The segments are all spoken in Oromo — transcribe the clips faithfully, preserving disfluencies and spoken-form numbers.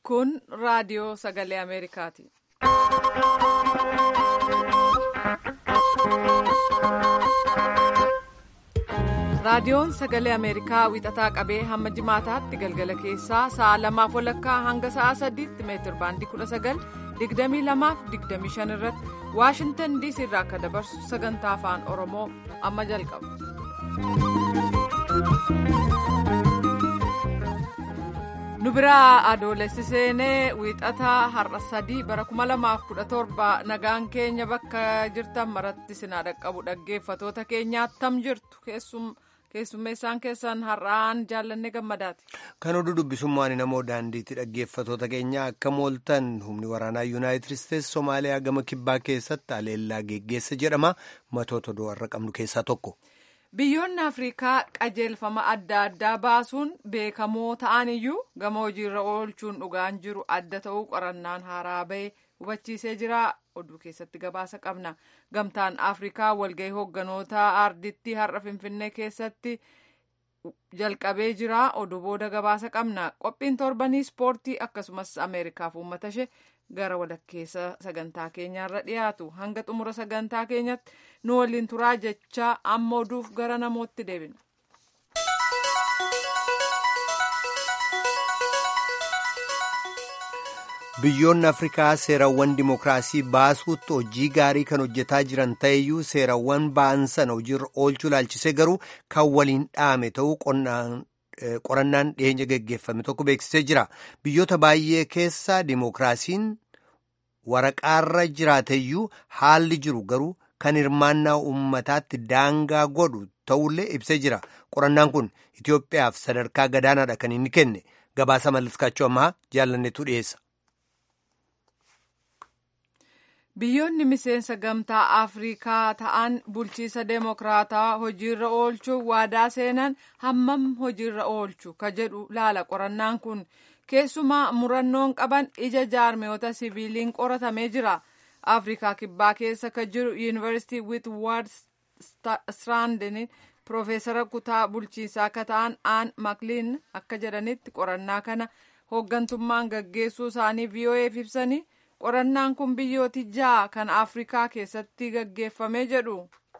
Kun raadiyoo sagalee Ameerikaati. Raadiyoon sagalee Ameerikaa wixataa qabee hamma jimaataatti galgala keessaa sa'a lamaaf walakkaa hanga sa'a sadiitti meetir baandii kudha sagal digdamii lamaaf digdamii shan irratti Waashintan diisii irraa akka dabarsu sagantaa afaan Oromoo amma jalqaba. Nu biraa adoolessi seenee wixataa har'a sadii bara kuma lamaaf kudha torba nagaan keenya bakka jirtan maratti sinaa dhaqqabu dhaggeeffatoota keenyaa attam jirtu keessummeessaan keessan har'aan jaallanne gammadaati. Kan oduu dubbisummaan namoo daandiitti dhaggeeffatoota keenyaa akka mooltan humni waraanaa yuunaayitid isteetsi Somaaliyaa gama kibbaa keessatti haleellaa geggeessa jedhama matoota oduu har'a qabnu keessaa tokko. Biyyoonni Afrikaa qajeelfama adda addaa baasuun beekamoo ta'an iyyuu gama hojiirra oolchuun dhugaan jiru adda ta'uu qorannaan haaraa bahee hubachiisee jira. Oduu keessatti gabaasa qabna. Gamtaan Afrikaa walgahii hoogganoota ardiitti har'a Finfinnee keessatti jalqabee jira. Oduu booda gabaasa qabna. Qophiin torbanii ispoortii akkasumas Ameerikaaf uummata ishee gara walakkeessa sagantaa keenyaarra dhiyaatu. Hanga xumura sagantaa keenyatti nu waliin turaa jechaa amma oduuf gara namootti deebina. Biyyoonni Afrikaa seerawwan dimookiraasii baasuutti hojii gaarii kan hojjetaa jiran ta'eyyuu seerawwan ba'an sana hojiirra oolchuu ilaalchisee garuu kan waliin dhaame ta'uu qorannaan dhiyeenya geggeeffame tokko beeksisee jira. Biyyoota baay'ee keessa dimookiraasiin waraqaarra jiraateyyuu haalli jiru garuu kan hirmaannaa uummataatti daangaa godhu ta'ullee ibsee jira. Qorannaan kun Itoophiyaaf sadarkaa gadaanaadha kan inni kenne. Gabaasa mallaskaachuu ammaa jaallannetu dhiyeessa. Biyyoonni miseensa gamtaa Afrikaa ta'an bulchiisa deemokiraataa hojiirra oolchuuf waadaa seenan hammam hojiirra oolchu ka jedhu laala qorannaan kun keessumaa murannoon qaban ija jaarmiyoota siviiliin qoratamee jira. Afrikaa kibbaa keessa ka jiru yuunivarsiitii Witwaard Strandin Profeesara kutaa bulchiinsaa akka ta'an Aan Makliin akka jedhanitti qorannaa kana hooggantummaan gaggeessuu isaanii V O Eef ibsanii qorannaan kun biyyooti ja'a kan Afrikaa keessatti gaggeeffamee jedhu.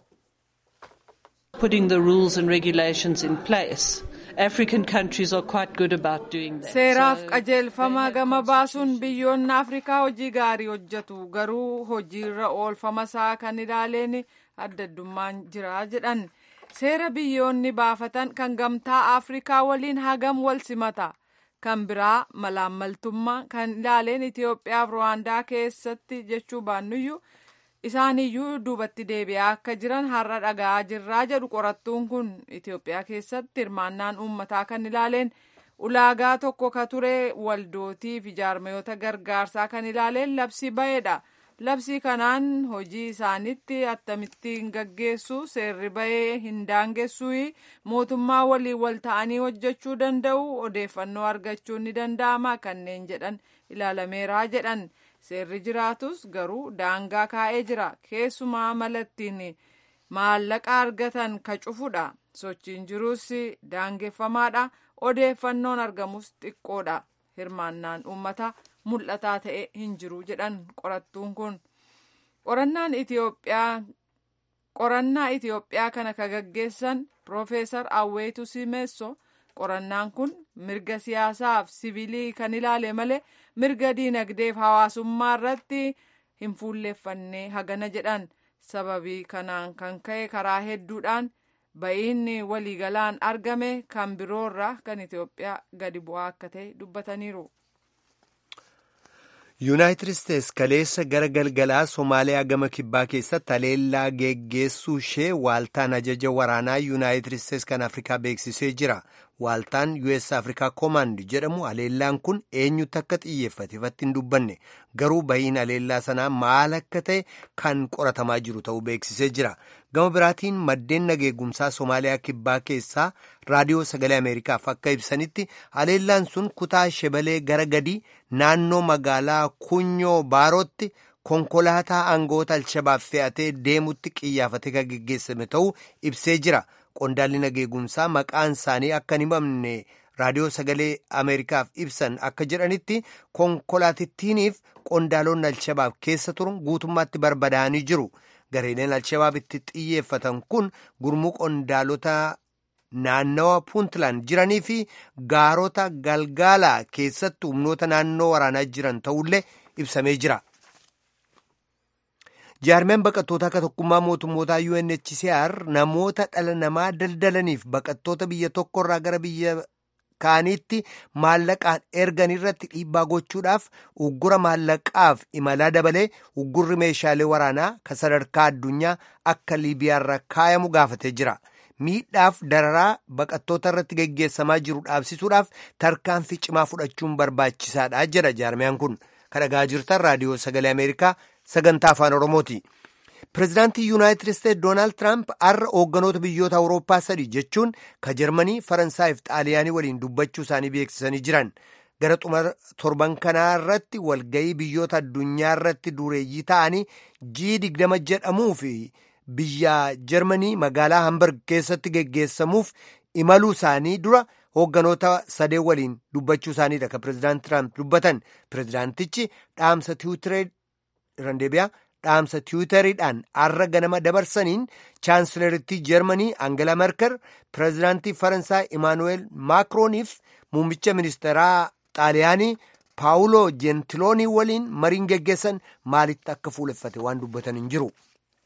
Putting the rules and regulations in place. African countries are quite good about doing that. Seeraaf qajeelfama gama baasuun biyyoonni Afrikaa hojii gaarii hojjetu garuu hojiirra oolfama isaa kan ilaaleen adda addummaan jira jedhan. Seera biyyoonni baafatan kan gamtaa Afrikaa waliin hagam wal simata. Kan biraa malaammaltummaa kan ilaaleen Itoophiyaa fi Ruwaandaa keessatti jechuu baannuyyuu isaaniyyuu duubatti deebi'aa akka jiran har'a dhaga'aa jirraa jedhu qorattuun kun. Itoophiyaa keessatti hirmaannaan uummataa kan ilaaleen ulaagaa tokko ka ture waldootii fi jaarmiyoota gargaarsaa kan ilaaleen labsii ba'eedha. Labsii kanaan hojii isaanitti akkamittiin gaggeessu seerri bahee hin daangessu mootummaa waliin wal ta'anii hojjechuu danda'u odeeffannoo argachuun ni danda'ama kanneen jedhan ilaalameeraa jedhan. Seerri jiraatus garuu daangaa kaa'ee jira. Keessumaa malattiin maallaqa argatan ka cufudha. Sochiin jiruus daangeffamaadha. Odeeffannoon argamus xiqqoodha. Hirmaannaan uummataa mul'ataa ta'e hin jiru jedhan qorattuun kun. Qorannaan Itoophiyaa qorannaa Itoophiyaa kana ka gaggeessan Profeesar Awweetu Simeesso qorannaan kun mirga siyaasaaf siviilii kan ilaale malee mirga diinagdeef hawaasummaa irratti hin fuulleeffannee hagana jedhan. Sababii kanaan kan ka'e karaa hedduudhaan ba'iinni waliigalaan argame kan biroorraa kan Itoophiyaa gadi bu'aa akka ta'e dubbataniiru. Yuunaayitid Isteetsi kaleessa gara galgalaa Somaaliyaa gama kibbaa keessatti haleellaa geggeessuu ishee waaltaan ajaja waraanaa Yuunaayitid Isteetsi kan Afrikaa beeksisee jira. Waaltaan U S Afrikaa Command jedhamu haleellaan kun eenyutti akka xiyyeeffate ifatti hin dubbanne garuu bahiin haleellaa sanaa maal akka ta'e kan qoratamaa jiru ta'uu beeksisee jira. Gama biraatiin maddeen nageegumsaa Somaaliyaa kibbaa keessaa raadiyoo sagalee Ameerikaaf akka ibsanitti haleellaan sun kutaa shebalee gara gadii naannoo magaalaa Kunyoo Baarootti konkolaataa aangoota Alshabaab fe'atee deemutti qiyyaafatee kan geggeessame ta'uu ibsee jira. Qondaalli nageegumsaa maqaan isaanii akka hin himamne raadiyoo sagalee Ameerikaaf ibsan akka jedhanitti konkolaatittiiniif qondaalonni Alshabaab keessa turan guutummaatti barbadaa'anii jiru. Gareeleen Alshabaab itti xiyyeeffatan kun gurmuu qondaalota naannawa Puuntland jiranii fi gaarota galgaalaa keessatti humnoota naannoo waraanaa jiran ta'ullee ibsamee jira. Jaarmeen baqattoota akka tokkummaa mootummootaa U N H C R namoota dhala namaa daldalaniif baqattoota biyya tokkorraa gara biyya kaaniitti maallaqaan ergan irratti dhiibbaa gochuudhaaf uggura maallaqaaf imalaa dabalee uggurri meeshaalee waraanaa kan sadarkaa addunyaa akka Liibiyaarra kaayamu gaafatee jira. Miidhaaf dararaa baqattoota irratti geggeessamaa jiru dhaabsisuudhaaf tarkaanfii cimaa fudhachuun barbaachisaadha jedha jaarmiyaan kun. Kan dhagaa jirtan raadiyoo sagalee Ameerikaa sagantaa afaan Oromooti. Pireezidaantii Yuunaayitid Isteetsi Doonaald Tiraamp har'a hoogganoota biyyoota Awurooppaa sadii jechuun ka Jarmanii, Faransaayif Xaaliyaanii waliin dubbachuu isaanii beeksisanii jiran. Gara xumura torban kanaa irratti walgayii biyyoota addunyaa irratti dureeyyii ta'anii G digdama jedhamuu fi biyya Jarmanii magaalaa Hamburg keessatti geggeessamuuf imaluu isaanii dura hoogganoota sadee waliin dubbachuu isaaniidha kan pireezidaanti Tiraamp dubbatan. Pireezidaantichi dhaamsa tiwiitaree randeebiyaa dhaamsa tiwiitariidhaan har'a ganama dabarsaniin chaansileeritti Jarmanii Angela Merkel, pireezidaantii Faransaay Imaanuweel Maakirooniif muummicha ministeeraa Xaaliyaanii Paawuloo Jentiloonii waliin mariin geggeessan maalitti akka fuuleffate waan dubbatan hin jiru.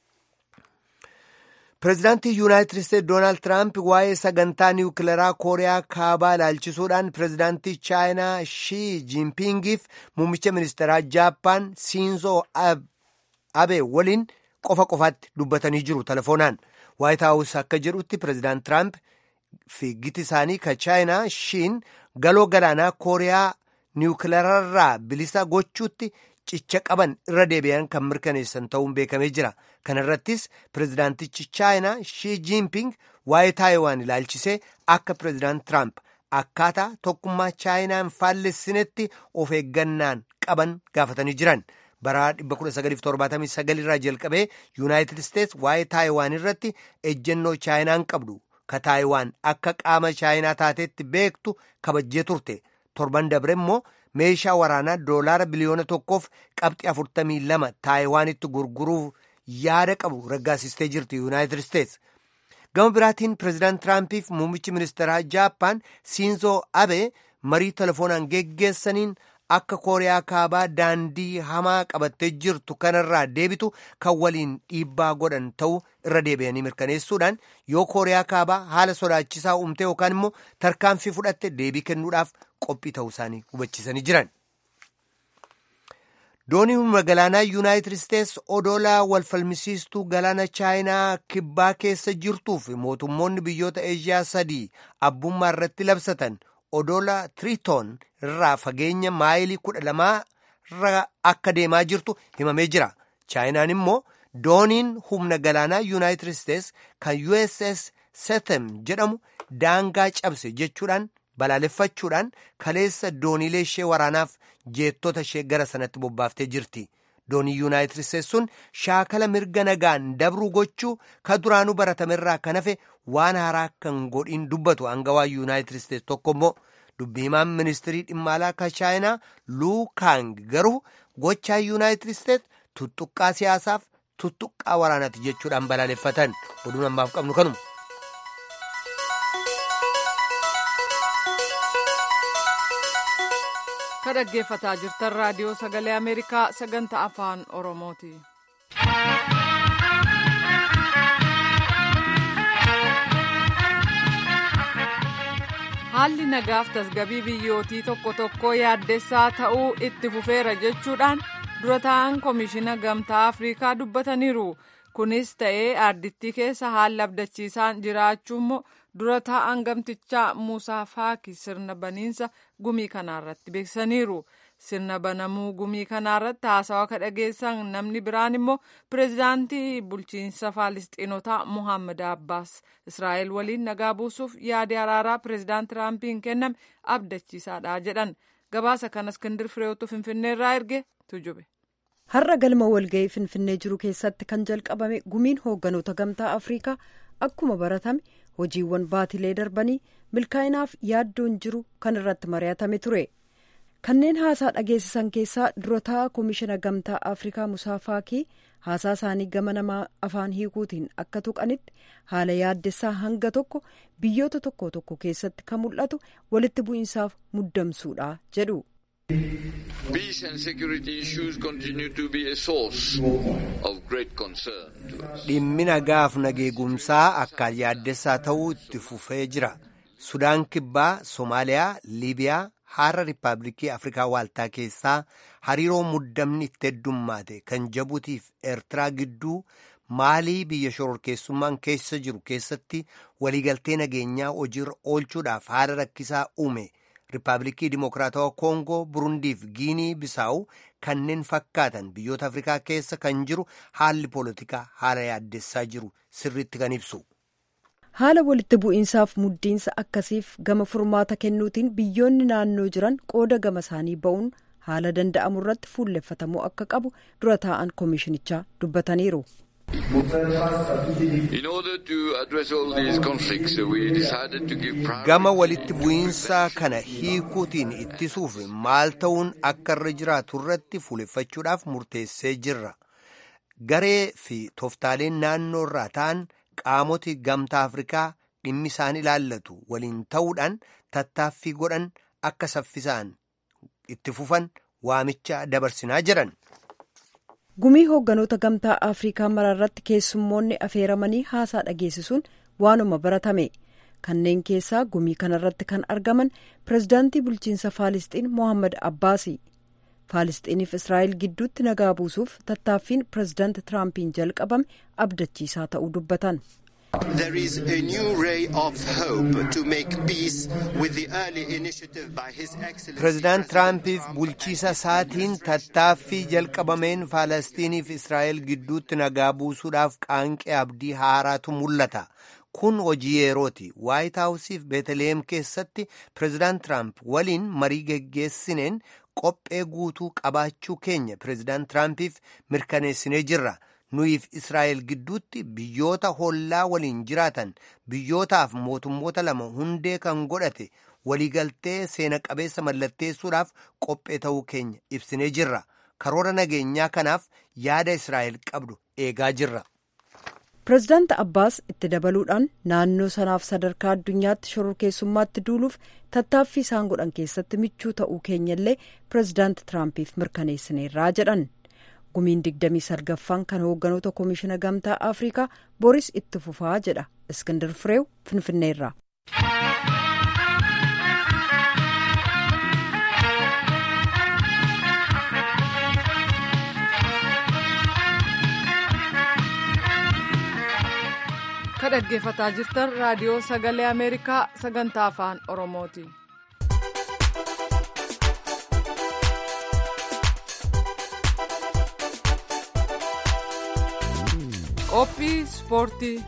Pireezidaantii Yuunaayitid Isteetsi Doonaald Tiraamp waa'ee sagantaa niwukileeraa Kooriyaa Kaabaa ilaalchisuudhaan pireezidaantii Chaayinaa Shii Jiinpingiif muummicha ministeeraa Jaappaan Shiinzoo Abe waliin qofa qofaatti dubbatanii jiru telefoonaan. Waayit Haawus akka jedhutti pireezidaant Tiraamp fi giti isaanii ka Chaayinaa Shiin galoo galaanaa Kooriyaa niwukileerarraa bilisa gochuutti cicha qaban irra deebi'an kan mirkaneessan ta'uun beekamee jira. Kana irrattis pireezidaantichi Chaayinaa Shii Jiinping waa'ee Taayiwaan ilaalchisee akka pireezidaant Tiraamp akkaataa tokkummaa Chaayinaan faallessinetti of eeggannaan qaban gaafatanii jiran. Bara kudha sagal torbaatamii sagal irraa jalqabee Yuunaayitid Isteetsi waa'ee Taayiwaan irratti ejjennoo Chaayinaan qabdu ka Taayiwaan akka qaama Chaayinaa taateetti beektu kabajjee turte. Torban dabre immoo meeshaa waraanaa doolaara biliyoona tokkoof qabxii afurtamii lama Taayiwaanitti gurguruuf yaada qabu raggaasistee jirti Yuunaayitid Isteetsi. Gama biraatiin pireezidaant Tiraampiif muummichi ministeeraa Jaappaan Shiinzoo Abe marii telefoonaan geggeessaniin akka Kooriyaa Kaabaa daandii hamaa qabattee jirtu kanarraa deebitu kan waliin dhiibbaa godhan ta'uu irra deebi'anii mirkaneessuudhaan yoo Kooriyaa Kaabaa haala sodaachisaa uumte yookaan immoo tarkaanfii fudhatte deebii kennuudhaaf qophii ta'uu isaanii hubachiisanii jiran. Dooniin humna galaanaa Yuunaayitid Isteetsi odolaa walfalmisiistuu galaana Chaayinaa kibbaa keessa jirtuu fi mootummoonni biyyoota Eeshiyaa sadii abbummaa irratti labsatan odola Triton irraa fageenya maayilii kudha lamaa irra akka deemaa jirtu himamee jira. Chaayinaan immoo dooniin humna galaanaa Yuunaayitid Isteetsi kan U S S Setem jedhamu daangaa cabse jechuudhaan balaaleffachuudhaan kaleessa dooniilee ishee waraanaaf jeettota ishee gara sanatti bobbaaftee jirti. Doonii Yuunaayitid Isteetsi sun shaakala mirga nagaan dabruu gochuu ka duraanuu baratamerraa kan hafe waan haaraa kan godhin dubbatu aangawaa Yuunaayitid Isteetsi tokko immoo dubbii himaan ministirii dhimma alaa ka Chaayinaa Luu Kaang garuu gochaa Yuunaayitid Isteetsi tuttuqqaa siyaasaaf tuttuqqaa waraanaati jechuudhaan balaaleffatan. Oduun ammaaf qabnu kanuma. Ka dhaggeeffataa jirtan raadiyoo sagalee Ameerikaa sagantaa afaan Oromooti. Haalli nagaaf tasgabii biyyootii tokko tokko yaaddessaa ta'uu itti fufeera jechuudhaan dura taa'an koomishina gamtaa Afrikaa dubbataniiru. Kunis ta'ee ardittii keessa haalli abdachiisaan jiraachuu immoo dura taa'an gamtichaa Muusaa Faaki sirna baniinsa gumii kanaarratti beeksisaniiru. Sirna banamuu gumii kanaarratti haasawaa ka dhageessan namni biraan immoo pireezidaantii bulchiinsa Faalistiinotaa Muhammad Abbaas Israa'el waliin nagaa buusuuf yaadi araaraa pireezidaant Tiraampiin kenname abdachiisaadha jedhan. Gabaasa kana Iskindir Fireewotu Finfinneerraa erge tujube. Har'a galma walga'ii Finfinnee jiru keessatti kan jalqabame gumiin hoogganoota gamtaa Afrikaa akkuma baratame hojiiwwan baatilee darbanii milkaa'inaaf yaaddoon jiru kan irratti mari'atame ture. Kanneen haasaa dhageessisan keessaa durataa koomishina gamtaa Afrikaa Musaa Faakii haasaa isaanii gama namaa afaan hiikuutiin akka tuqanitti haala yaaddessaa hanga tokko biyyoota tokko tokko keessatti kan mul'atu walitti bu'iinsaaf muddamsuudha jedhu. Peace and security issues continue to be a source of great concern to us. Dhimmi nagaaf nageegumsaa akka yaaddessaa ta'uu itti fufee jira. Sudaan Kibbaa, Somaaliyaa, Liibiyaa, Haara Riippaabilikii Afrikaa Waaltaa keessaa hariiroo muddamni itti heddummaate kan Jabuutiif Eertiraa gidduu maalii biyya shororkeessummaan keessa jiru keessatti waliigaltee nageenyaa hojiirra oolchuudhaaf haala rakkisaa uume. Riippaabilikii Dimokiraatawaa Koongoo, Burundiif Giinii Bisaawu kanneen fakkaatan biyyoota Afrikaa keessa kan jiru haalli poolitikaa haala yaaddessaa jiru sirriitti kan ibsu. Haala walitti bu'iinsaaf muddiinsa akkasiif gama furmaata kennuutiin biyyoonni naannoo jiran qooda gama isaanii ba'uun haala danda'amu irratti fuulleffatamuu akka qabu dura taa'an koomishinichaa dubbataniiru. Gama walitti bu'iinsaa kana hiikuutiin ittisuuf maal ta'uun akka irra jiraatu irratti fuulleffachuudhaaf murteessee jirra. Garee fi tooftaaleen naannoo irraa ta'an qaamoti gamtaa Afrikaa dhimmi isaan ilaallatu waliin ta'uudhaan tattaaffii godhan akka saffisaan itti fufan waamicha dabarsinaa jiran. Gumii hoogganoota gamtaa Afrikaa maraarratti keessummoonni affeeramanii haasaa dhageessisuun waanuma baratame. Kanneen keessaa gumii kanarratti kan argaman pirezidaantii bulchiinsa Faalisxiin Mohammad Abbaasi. Faalisxiiniif Israa'el gidduutti nagaa buusuuf tattaaffiin pirezidaanti Tiraampiin jalqabame abdachiisaa ta'uu dubbatan. There is a new ray of hope to make peace with the early initiative by His Excellency. Pirezidaant Tiraampiif bulchiisa isaatiin tattaaffii jalqabameen Falasxiiniif Israa'el gidduutti nagaa buusuudhaaf qaanqee abdii haaraatu mul'ata. Kun hojii yerooti. Waayit Haawusiif Beetelehem keessatti Pirezidaant Tiraamp waliin marii geggeessineen qophee guutuu qabaachuu keenya Pirezidaant Tiraampiif mirkaneessinee jirra. Nuyiif Israa'el gidduutti biyyoota hollaa waliin jiraatan biyyootaaf mootummoota lama hundee kan godhate waliigaltee seena qabeessa mallatteessuudhaaf qophee ta'uu keenya ibsinee jirra. Karoora nageenyaa kanaaf yaada Israa'el qabdu eegaa jirra. Pireezidaanti Abbaas itti dabaluudhaan naannoo sanaaf sadarkaa addunyaatti shororkeessummaatti duuluuf tattaaffii isaan godhan keessatti michuu ta'uu keenyallee Pireezidaanti Tiraampiif mirkaneessineerraa jedhan. Gumiin digdamii salgaffaan kan hoogganoota koomishina gamtaa Afrikaa Boris itti fufaa jedha. Iskindar Fireew Finfinneerraa. Kan dhaggeeffataa jirtan raadiyoo sagalee Ameerikaa sagantaa afaan Oromooti. Qophii ispoortii.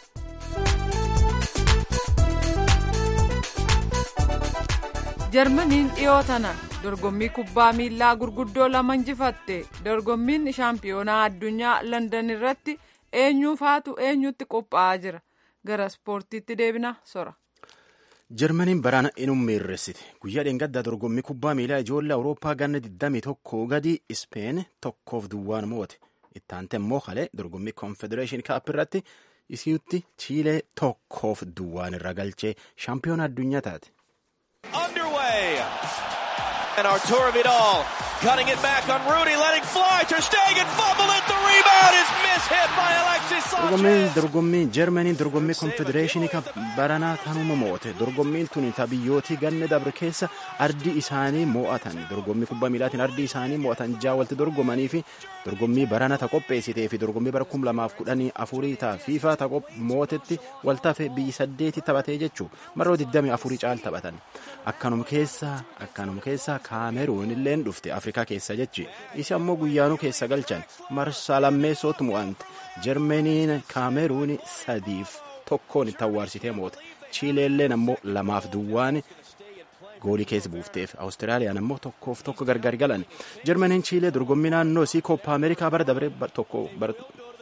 Jarmaniin dhiyoo tana dorgommii kubbaa miilaa gurguddoo lama injifatte. Dorgommiin shaampiyoonaa addunyaa London irratti eenyuufaatu eenyutti qophaa'aa jira. Gara ispoortiitti deebina sora. Jarmaniin baraana inuma irreessite. Guyyaa dheengaddaa dorgommii kubbaa miilaa ijoollee Awurooppaa ganna digdamii tokko gadi Ispeen tokkoof duwwaan moo'ate. Ittaante immoo halee dorgommii Confederation Cup irratti isiitti Chiilee tokkoof duwwaan irra galchee shaampiyoona addunyaa taate. Underway. And Arturo Vidal cutting it back on Rudy, letting fly. Ter Stegen fumbled it. The rebound is mishit by Alexis Sanchez. Dorgommiin Jarmaniin dorgommii Confederation Cup baranaa tanuma moo'ate. Dorgommiin tuni tabiyyootii ganna dabre keessa ardii isaanii moo'atan. Dorgommii kubbaa miilaatiin ardii isaanii moo'atan jaa walitti dorgomanii fi dorgommii barana ta qopheessitee fi dorgommii bara kum lamaaf kudhanii afurii ta fiifaa ta mootetti waltaafe biyyi saddeeti taphatee jechuu marroo digdamii afurii caal taphatan. Akkanuma keessa akkanuma keessa Kaameruun illeen dhufte Afrikaa keessa jechi isi ammoo guyyaanuu keessa galchan marsaa lammeessootu mo'ante. Jarmaniin Kaameruun sadiif tokkoon itti awwaarsitee moote. Chiileelleen ammoo lamaaf duwwaan goolii keessa buufteef. Awustiraaliyaan ammoo tokkoof tokko gargar galan. Jarmaniin Chiilee dorgommii naannoo isii Kooppa Ameerikaa bara dabre tokko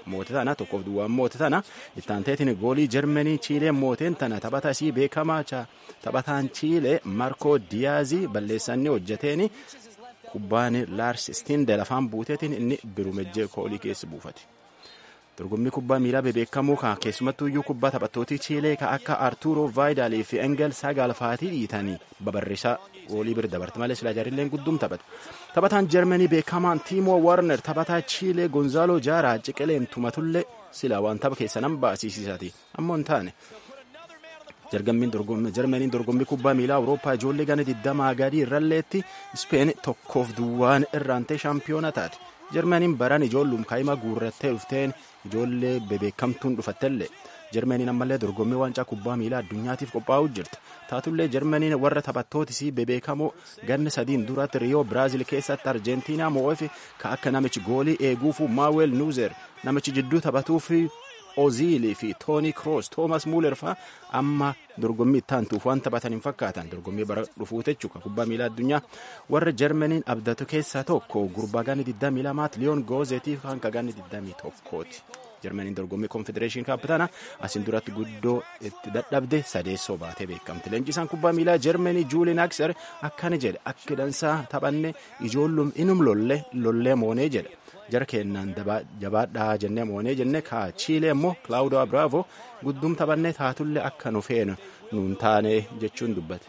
moote tana tokkoof duwwaan moote tana ittaanteetiin goolii Jarmanii Chiilee mooteen tana taphataa isii beekamaa taphataan Chiilee Marko Diyaazii balleessanii hojjeteeni kubbaan Laars Stindel afaan buuteetiin inni birumejjee koolii keessa buufate. Dorgommii kubbaa miilaa bebeekamoo kan keessumattuu iyyuu kubbaa taphattootii Chiilee kan akka Arturo Vidal fi Engel Sagalfaatii dhiitanii babarrisaa goolii bira dabarte malee silaa jaarilleen guddum taphata. Taphataan Jarmanii beekamaan Timo Werner taphataa Chiilee Gonzaalo Jaaraa ciqileen tumatullee silaa waan tapha keessa nan baasiisisaati ammoo hin taane. Jarmaniin dorgommii kubbaa miilaa Awurooppaa ijoollee gana digdamaa gadii irralleetti Ispeen tokkoof duwwaan irraantee shaampiyoona taate. Jarmaniin baran ijoollum kaa'imaa guurrattee dhufteen ijoollee bebeekamtuun dhufattellee. Jarmaniin ammallee dorgommii waancaa kubbaa miilaa addunyaatiif qophaa'uu jirti. Taatullee Jarmaniin warra taphattootisii bebeekamoo ganna sadiin duratti Riyoo Biraazil keessatti Arjentiinaa moo'eef ka akka namichi goolii eeguufu Maawel Nuuzer namichi jidduu taphatuuf Oziilii fi Tooni Kroos Toomas Muuler fa'aa amma dorgommii itti aantuuf waan taphatan hin fakkaatan dorgommii bara dhufuuti jechuudha kubbaa miilaa addunyaa warra Jarmaniin abdatu keessaa tokko gurbaa ganni digdamii lamaatti Liyoon Goozeetiif kan ganni digdamii tokkooti. Jarmaniin dorgommii konfedereeshinii kaapitaana asiin duratti guddoo itti dadhabde sadeessoo baatee beekamti. Leenjisaan kubbaa miilaa Jarmanii Juulii Naakser akkana jedhe akka dansaa taphanne ijoollum inum lollee lollee moonee jedha. Jara kennaan jabaadhaa jennee moonee jenne kaa Chiilee immoo Claudio Bravo guddum taphannee taatullee akka nu feenu nuun taane jechuun dubbate.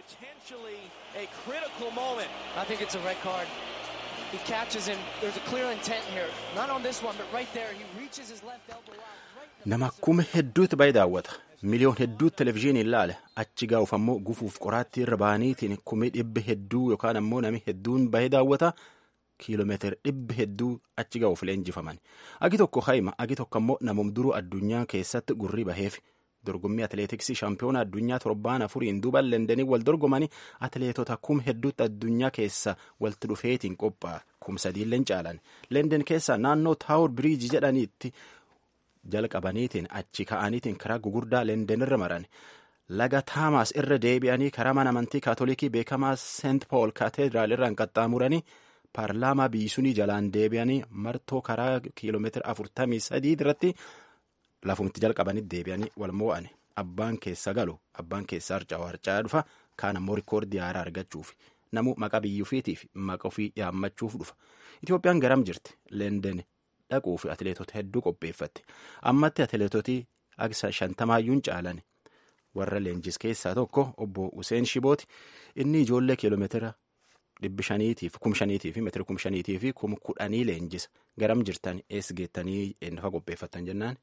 He catches him. There's a clear intent here. Not on this one, but right there. He reaches his left elbow out. Nama kuma hedduutti baay'ee daawwata. Miliyoon hedduutti televezyiinii ilaala. Achi gaa'uuf ammoo gufuuf qoraattii irra baaniitiin kumii dhibba hedduu yookaan ammoo nami hedduun baay'ee daawwata. Kiiloomeetira dhibba hedduu achi gaa'uuf leenjifaman. Agi tokko haima, agi tokko ammoo namum duruu addunyaa keessatti gurri baheef. Dorgommii atileetiksii shaampiyoona addunyaa torbaan afuriin duuba Leendenii wal dorgomanii atileetota kum hedduutti addunyaa keessa walti dhufeetiin qophaa'a kum sadiilleen caalan. Leenden keessa naannoo Taawur Biriiji jedhaniitti jalqabaniitiin achi ka'aniitiin karaa gugurdaa Leenden irra maran. Laga Taamaas irra deebi'anii karaa mana amantii kaatolikii beekamaa Seent Pool Kaateediraal irraan qaxxaamuranii paarlaamaa biisunii jalaan deebi'anii martoo karaa kiiloomeetira afurtamii sadii irratti. Lafumti jalqabanitti deebi'anii wal moo'ane abbaan keessa galu abbaan keessa harca'u harca'aa dhufa kaan ammoo rikoordii haaraa argachuuf namu maqaa biyyuufiitiif maqa ofii yaammachuuf dhufa. Itoophiyaan garam jirti Leenden dhaquuf atileetota hedduu qopheeffatte ammatti atileetotii agsa shantamaayyuun caalan warra leenjis keessaa tokko obbo Useen Shibooti inni ijoollee kiiloomeetira dhibbi shaniitiif kum shaniitiif meetira kum shaniitiif kum kudhanii leenjisa garam jirtan ees geettanii eenyufa qopheeffattan jennaan.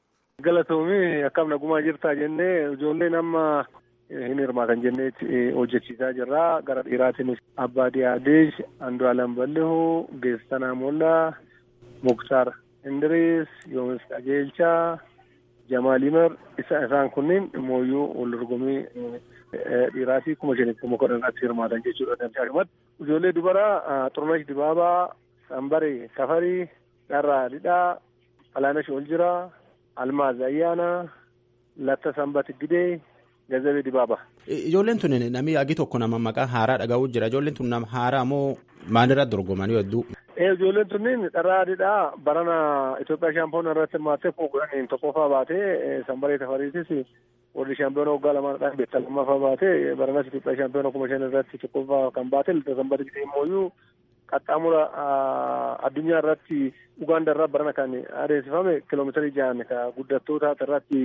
Galatoomii akkam nagumaa jirtaa jennee ijoolleen amma hin hirmaatan jennee hojjechiisaa jirra. Gara dhiiraatiinis Abbaa Diyaadeesh, Andu'aalam Ballihu, Geessanaa Mollaa, Muktaar Indiriis, Yoomis Qajeelchaa, Jamaal Imar isaan kunniin mooyyuu wal dorgommii dhiiraatii kuma shanitti kuma kudhan irratti hirmaatan jechuudha. Dandaa'imatti ijoollee dubaraa Xurunesh Dibaabaa, Sambaree Tafarii, Dharraa Didhaa, Alaanash Oljiraa. Almaaz Ayyaana, Latta Sanbati Gidee, Gazabee Dibaaba. Ijoolleen tun namni agi tokko nama maqaa haaraa dhaga'uu jira. Ijoolleen tun nama haaraa moo maalirra dorgomanii hedduu? Ijoolleen tun dharaadhaa barana Itoophiyaa shaampiyoona irratti hirmaattee kuma kudhaniin tokkoffaa baatee Sambaree Tafariitis warri shaampiyoona waggaa lamaadhaan beektaa lammaffaa baatee baranas Itoophiyaa shaampiyoona kuma shan irratti tokkoffaa kan baate Latta Sanbati Gidee immoo qaxxaamura addunyaa irratti Ugaanda irraa barana kan adeemsifame kiiloomeetirii ja'an kan guddattoota irratti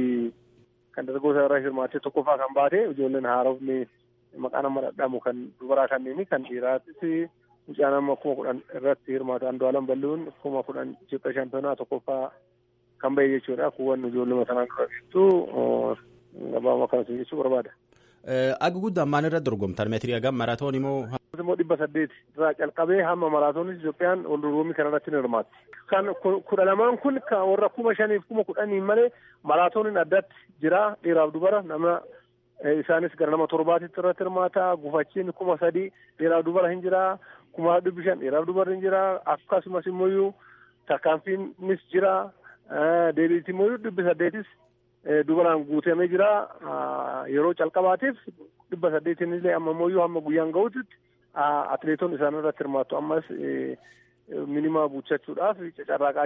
kan dargaggoota irraa hirmaattee tokkoffaa kan baate ijoolleen haarofni maqaa nama dhadhamu kan dubaraa kanneen kan dhiiraattis mucaan amma kuma kudhan irratti hirmaata Andu'aalam Ballihuun kuma kudhan Itoophiyaa shaampiyoonaa tokkoffaa kan bahe jechuudha. Kuwwan ijoollee sanaan dura jirtu gabaabaa kanas jechuu barbaada. Aga guddaan maal irra dorgomtan meetirii hagam maraatoonii moo? Immoo dhibba saddeet irraa calqabee hamma maraatoonis Itoophiyaan wal dorgommii kana irratti ni hirmaatti. Kan kudha lamaan kun kan warra kuma shaniif kuma kudhanii malee maraatooniin addatti jira dhiiraaf dubara nama isaanis gara nama torbaatitti irratti hirmaata. Gufachiin kuma sadii dhiiraaf dubara hin jira. Kuma dhibbi shan dhiiraaf dubara hin jira. Akkasumas immoo tarkaanfiinis jira. Deebiitti immoo dhibbi saddeetis dubaraan guutamee jira. Yeroo calqabaatiif dhibba saddeetiin illee amma immoo hamma guyyaan ga'utti atileetonni isaan irratti hirmaatu ammas minimaa guuttachuudhaaf carraaqaa jiru.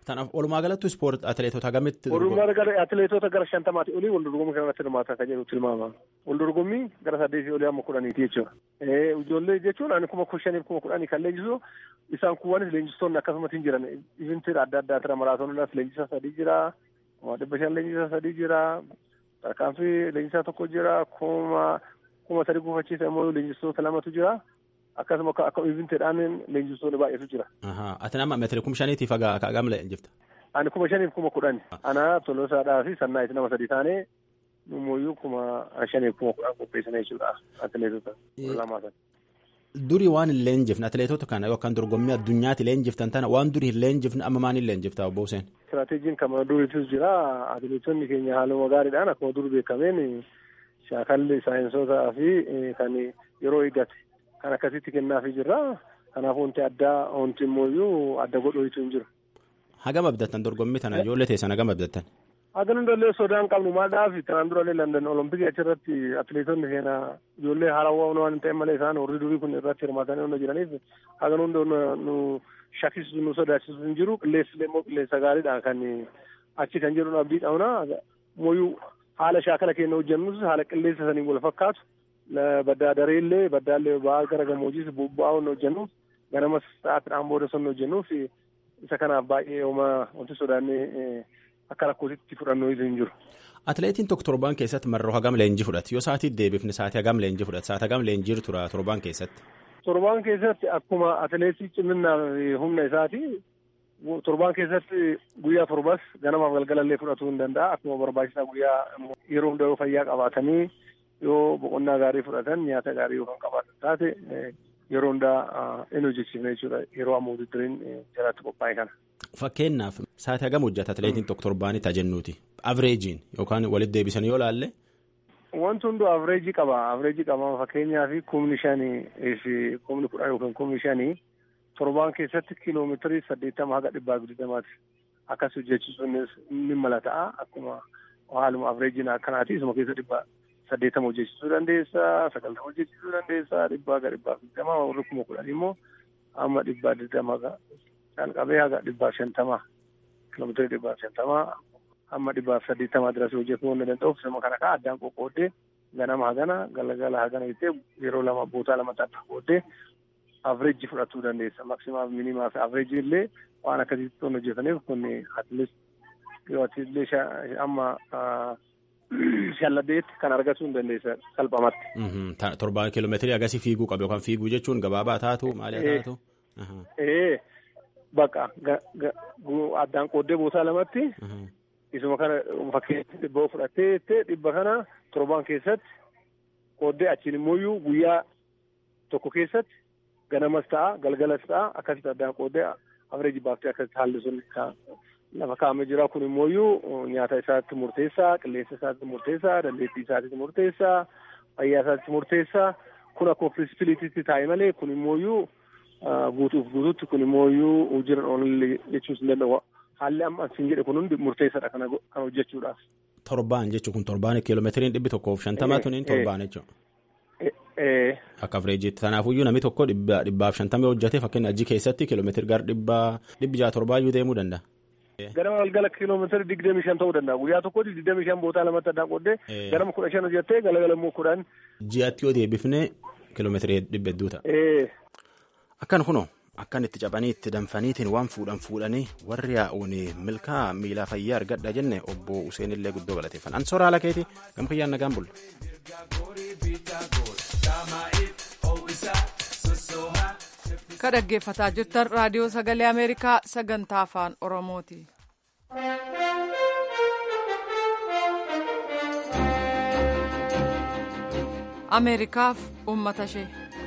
Kanaaf walumaa galatti ispoortii atileetota hagamitti walumaa galatti atileetota gara shantamaatti olii wal dorgommii kanarratti hirmaatan kan jedhu tilmaama. Wal dorgommii gara saddeetii olii amma kudhaniiti jechuudha. Ijoollee jechuun ani kuma shaniif kuma kudhanii kan leenjisu isaan kuwwanis leenjistoonni akkasumatti hin jiran. Ivintiidha adda addaa tira maraatooniidhaas leenjisa sadii jira. Kuma dhibba shan leenjisa sadii jira. Tarkaanfii leenjisaa tokko jira. Kuma kuma sadii gufachiisa immoo leenjistoota lamatu jira. Akkasuma akka ivintiidhaan leenjistoonni baay'eetu jira. Ati nama meetira kuma shaniitiif hagam leenjifta? Ani kuma shaniif kuma kudhani. Ana Tolosaadhaa fi Sannaayitti nama sadii taanee nummuyyuu kuma shaniif kuma kudhan qopheessina jechuudha atileetota lamaa sana. Durii waan hin leenjifne atileetota kana yookaan dorgommii addunyaatti leenjiftan tana waan durii hin leenjifne amma maal hin leenjiftaa obbo Hussein? Istiraateejiin kan duriitus jira. Atileetonni keenya haaluma gaariidhaan akkuma dur beekameen shaakalli saayinsootaa fi kan yeroo eeggate kan akkasitti kennaafii jirra. Kanaaf wanti addaa wanti immoo adda godhuutu hin jiru. Hagam abdattan dorgommii tana ijoollee teessan hagam abdattan? Hagan hundallee sodaan qabnu maadhaaf kanaan durallee London Olompikii achirratti atileetonni keenya ijoollee haarawaa waan hin ta'e malee isaan warri durii kun irratti hirmaatanii hunda jiraniif hagan hunda nu shakkisiisu nu sodaachisu hin jiru. Qilleensillee immoo qilleensa gaariidha kan achi kan jedhu abdii qabna. Mooyyuu haala shaakala keenya hojjennus haala qilleensa saniin wal fakkaatu. Baddaa dareellee baddaallee ba'aa gara gammoojjiis bubba'aa hunda hojjennuuf ganamas sa'aatiidhaan booda son hojjennuuf isa kanaaf baay'ee homaa wanti sodaannee akka rakkootitti fudhannoo hin jiru. Atileetiin tokko torbaan keessatti marroo hagam leenjii fudhate yoo sa'aatii deebifne sa'aatii hagam leenjii fudhate sa'aatii hagam leenjii tura torbaan keessatti? Torbaan keessatti akkuma atileetii ciminaa humna isaati torbaan keessatti guyyaa torbas ganamaaf galgalallee fudhatuu hin danda'a akkuma barbaachisaa guyyaa yeroo hunda yoo fayyaa qabaatanii yoo boqonnaa gaarii fudhatan nyaata gaarii yoo kan qabaatan taate yeroo hundaa hin hojjechiifne jechuudha yeroo amma wuddiriin jalatti qophaa'e kana. Fakkeenyaaf sa'aatii hagam hojjeta atileetiin tokko torbaanii tajennuuti avreejiin yookaan walitti deebisanii yoo laalle. Wanti hunduu avreejii qaba avreejii qaba fakkeenyaaf kumni shanii fi kumni kudhan yookaan kumni shanii torbaan keessatti kiiloomeetirii saddeettama haga dhibbaa digdamaati akkas hojjechiisuun ni mala ta'a akkuma haaluma avreejiin akkanaati isuma keessa dhibbaa saddeettama hojjechiisuu dandeessa sagaltama hojjechiisuu dandeessa dhibbaa haga dhibbaa digdama warri kuma kudhan immoo amma dhibbaa digdama calqabee haga dhibbaa shantama kiiloomeetirii dhibbaa shantama amma dhibbaa saddeettama dirasii hojjetuu waan danda'uuf sama kana kaa addaan qoqqooddee ganama hagana galgala hagana jettee yeroo lama bootaa lamatti adda qooddee avreejii fudhatuu dandeessa maksimaaf minimaaf avreejii illee waan akkasitti toon hojjetaniif kun atileet yoo atileet amma shalladeetti kan argatuu hin dandeessa salphamatti. Torbaan kiiloomeetirii agasii fiiguu qabu yookaan fiiguu jechuun gabaabaa taatu maali taatu? Bakka addaan qooddee bootaa lamatti isuma kana fakkeetti dhibba fudhattee dhibba kana torbaan keessatti qooddee achiin immoo guyyaa tokko keessatti ganamas ta'a galgalas ta'a akkasitti addaan qooddee avreejii baaftee akkasitti haalli sun lafa kaa'amee jira kun immoo nyaata isaatti murteessaa qilleensa isaatti murteessaa dandeettii isaatti murteessaa fayyaa isaatti murteessaa kun akkuma firispiliitiitti taa'e malee kun immoo guutuuf guutuutti kun immoo jiran oollee jechuus hin danda'u haalli amma siin jedhe kun hundi murteessaadha kana kan hojjechuudhaaf. Torbaan jechuun kun torbaan kiiloomeetiriin dhibbi tokkoof shantama tuniin torbaan jechuudha. Akka avreejiitti kanaafuyyuu namni tokko dhibbaaf shantamii hojjete fakkeenya ajji keessatti kiiloomeetiri gara dhibbaa dhibbi jaha torbaayyuu deemuu danda'a. Ganama galgala kiiloomeetiri digdamii shan ta'uu danda'a guyyaa tokkotti digdamii shan bootaa lamatti addaan qooddee ganama kudha shan hojjettee galgala immoo kudhan. Ji'aatti yoo deebifne kiiloomeetirii dhibba hedduu ta'a. Akkan kunoo akkan itti cabanii itti danfaniitiin waan fuudhan fuudhanii warri yaa'uun milkaa miilaa fayyaa argadha jenne obbo Hussein illee guddoo galateeffan. An soraa lakeeti gamkiyyaan nagaan bulla. Ka dhaggeeffataa jirtan raadiyoo sagalee Ameerikaa sagantaa afaan Oromooti. Ameerikaaf uummata ishee.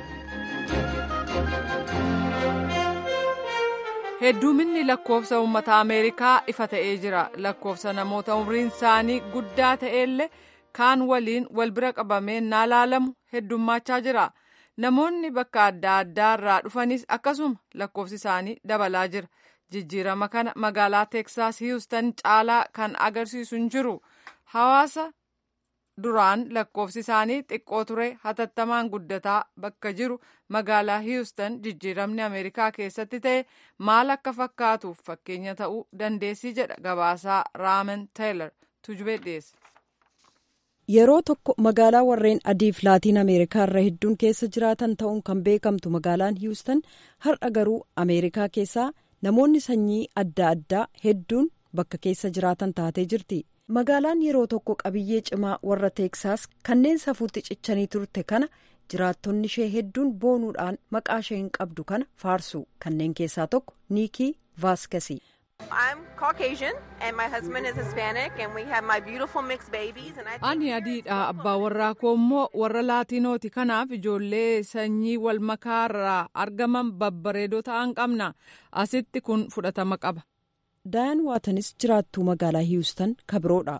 Hedduuminni lakkoofsa uummata Ameerikaa ifa ta'ee jira. Lakkoofsa namoota umriin isaanii guddaa ta'ellee kaan waliin wal bira qabamee naa laalamu heddummaachaa jira. Namoonni bakka adda addaa irraa dhufanis akkasuma lakkoofsi isaanii dabalaa jira. Jijjiirama kana magaalaa Teeksaas Hiwustan caalaa kan agarsiisu hin jiru. Hawaasa duraan lakkoofsi isaanii xiqqoo ture hatattamaan guddataa bakka jiru magaalaa Houston jijjiiramni Ameerikaa keessatti ta'e maal akka fakkaatuuf fakkeenya ta'uu dandeessii jedha gabaasaa Raaman Taylor tujubee dhiyeesse. Yeroo tokko magaalaa warreen adiif laatiin Ameerikaa irra hedduun keessa jiraatan ta'uun kan beekamtu magaalaan Houston har'a garuu Ameerikaa keessaa namoonni sanyii adda addaa hedduun bakka keessa jiraatan taatee jirti. Magaalaan yeroo tokko qabiyyee cimaa warra Teeksaas kanneen safuutti cichanii turte kana jiraattonni ishee hedduun boonuudhaan maqaa ishee hin qabdu kana faarsu. Kanneen keessaa tokko Niikii Vaaskasii. Ani adiidha. Abbaa warraa koo immoo warra laatiinooti. Kanaaf ijoollee sanyii wal makaarraa argaman babbareedoo ta'an qabna. Asitti kun fudhatama qaba. Dayaan Waatanis jiraattuu magaalaa Houston kabiroodha.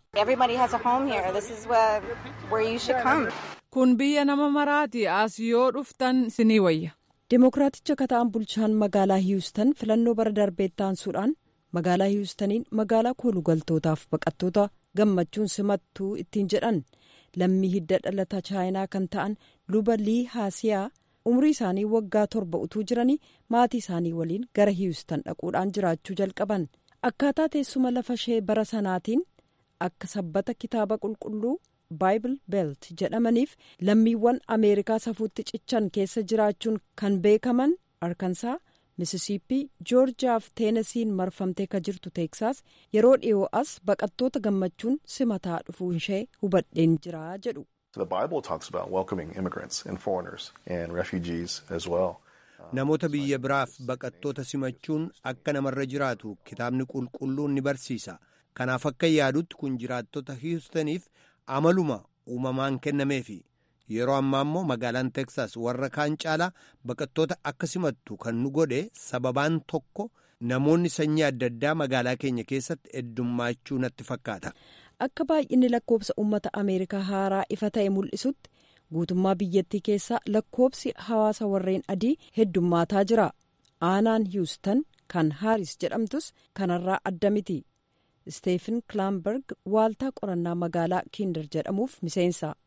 Kun biyya nama maraati. As yoo dhuftan sinii wayya. Dimookiraaticha kata'an bulchaan magaalaa Houston filannoo bara darbee taansuudhaan magaalaa Houstoniin magaalaa koolugaltootaaf baqattoota gammachuun simattuu ittiin jedhan lammii hidda dhalata chaayinaa kan ta'an luba Lii Haasiyaa umrii isaanii waggaa torba utuu jiranii maatii isaanii waliin gara Houston dhaquudhaan jiraachuu jalqaban. Akkaataa teessuma lafa ishee bara sanaatiin akka sabbata kitaaba qulqulluu Bible Belt jedhamaniif lammiiwwan Ameerikaa safuutti cichan keessa jiraachuun kan beekaman Arkansaa, Misisiippii, Joorjiyaa fi Teenesiin marfamtee ka jirtu Teeksaas yeroo dhiyoo as baqattoota gammachuun simataa dhufuun ishee hubadheen jira jedhu. The Bible talks about welcoming immigrants and foreigners and refugees as well. Namoota biyya biraaf baqattoota simachuun akka namarra jiraatu kitaabni qulqulluun ni barsiisa. Kanaaf akka yaadutti kun jiraattota Houstoniif amaluma uumamaan kennameefi. Yeroo ammaa immoo magaalaan Teeksaas warra kaan caalaa baqattoota akka simattu kan nu godhe sababaan tokko namoonni sanyii adda addaa magaalaa keenya keessatti heddummaachuu natti fakkaata. Akka baay'inni lakkoobsa uummata Ameerikaa haaraa ifa ta'e mul'isutti guutummaa biyyattii keessaa lakkoobsi hawaasa warreen adii heddummaataa jira. Aanaan Houston kan Haaris jedhamtus kanarraa adda miti. Steven Klamberg waaltaa qorannaa magaalaa Kinder jedhamuuf miseensa.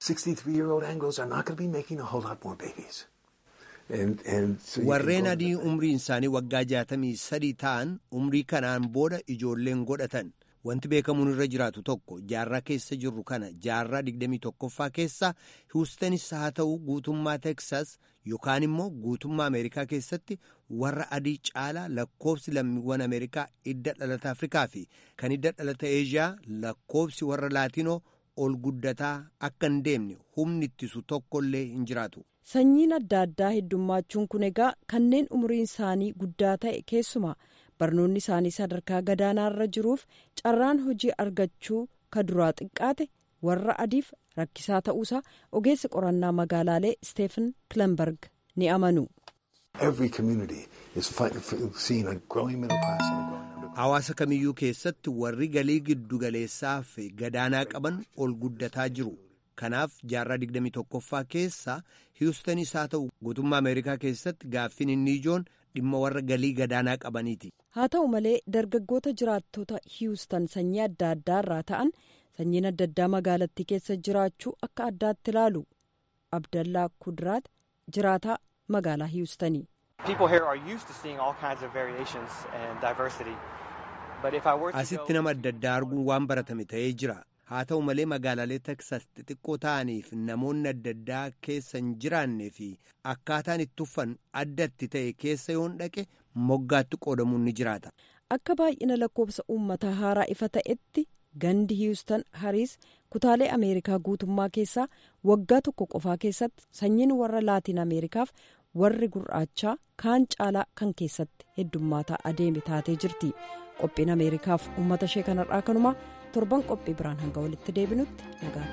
Warreen adii umriin isaanii waggaa jaatamii sadii ta'an umrii kanaan booda ijoolleen godhatan. Wanti beekamuun irra jiraatu tokko jaarraa keessa jirru kana jaarraa digdamii tokkoffaa keessa Houston's haa ta'u guutummaa Texas yookaan immoo guutummaa Ameerikaa keessatti warra adii caalaa lakkoobsi lammiiwwan Ameerikaa hidda dhalata Afrikaa fi kan hidda dhalata Eeshiyaa lakkoobsi warra Laatiinoo ol guddataa akka hin deemne humni ittisu tokkollee hin jiraatu. Sanyiin adda addaa heddummachuun kun egaa kanneen umriin isaanii guddaa ta'e keessumaa barnoonni isaanii sadarkaa gadaanaarra jiruuf carraan hojii argachuu ka duraa xiqqaate warra adiif rakkisaa ta'uusaa ogeessi qorannaa magaalaalee Steven Klamberg ni amanu. Hawaasa kamiyyuu keessatti warri galii giddu galeessaa fi gadaanaa qaban ol guddataa jiru. Kanaaf jaarraa digdamii tokkoffaa keessa Houston's haa ta'u guutummaa Ameerikaa keessatti gaaffiin inni ijoon dhimma warra galii gadaanaa qabaniiti. Haa ta'u malee dargaggoota jiraattota Houston sanyii adda addaa irraa ta'an sanyiin adda addaa magaalattii keessa jiraachuu akka addaatti ilaalu. Abdallaa Kuduraat jiraataa magaalaa Houstonii. Asitti nama adda addaa arguun waan baratame ta'ee jira. Haa ta'u malee magaalaalee Teksas xixiqqoo ta'aniif namoonni adda addaa keessa hin jiraannee fi akkaataan itti uffan addatti ta'e keessa yoon dhaqe moggaatti qoodamuun ni jiraata. Akka baay'ina lakkoobsa uummataa haaraa ifa ta'etti gandi Houston Haaris kutaalee Ameerikaa guutummaa keessaa waggaa tokko qofaa keessatti sanyiin warra Laatiin Ameerikaaf warri gurraachaa kaan caalaa kan keessatti heddummaataa adeeme taatee jirti. Qophiin Ameerikaaf uummata ishee kanarraa kanuma. Torban qophii biraan hanga walitti deebinutti nagaa.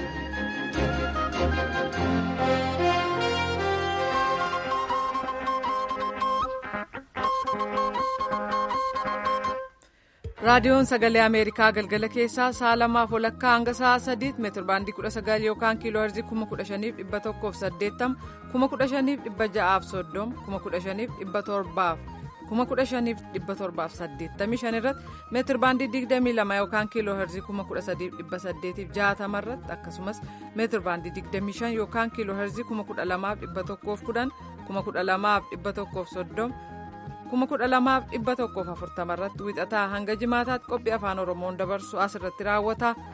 Raadiyoon Sagalee Ameerikaa galgala keessaa sa'a lamaaf walakkaa hanga sa'a sadiitti meetir baandii kudha sagal yookaan kiiloo heerzii kuma kudha shaniif dhibba tokkoof saddeettama kuma kudha shaniif dhibba ja'aaf soddoma kuma kudha shaniif dhibba torbaaf kuma kudha shaniif dhibba torbaaf saddeettamii shan irratti meetir baandii digdamii lama yookaan kiiloo heerzii kuma kudha sadiif dhibba saddeetiif jaatama irratti akkasumas meetir baandii digdamii shan yookaan kiiloo heerzii kuma kudha lamaaf dhibba tokkoof kudhan kuma kudha lamaaf dhibba tokkoof soddoma kuma kudha lamaaf dhibba tokkoof afurtama irratti wixataa hanga jimaataatti qophii afaan oromoon dabarsu asirratti raawwata